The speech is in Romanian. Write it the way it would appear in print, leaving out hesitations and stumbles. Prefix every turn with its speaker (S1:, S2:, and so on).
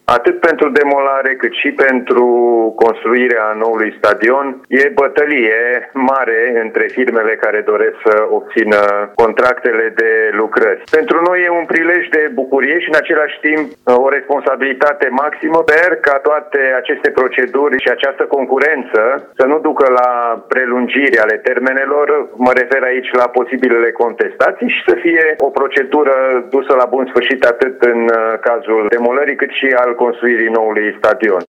S1: Atât pentru demolare cât și pentru construirea noului stadion e bătălie mare între firmele care doresc să obțină contractele de lucrări. Pentru noi e un prilej de bucurie și în același timp o responsabilitate maximă. Sper ca toate aceste proceduri și această concurență să nu ducă la prelungiri ale termenelor, mă refer aici la posibilele contestații, și să fie o procedură dusă la bun sfârșit atât în cazul demolării cât și al construirii noului stadion.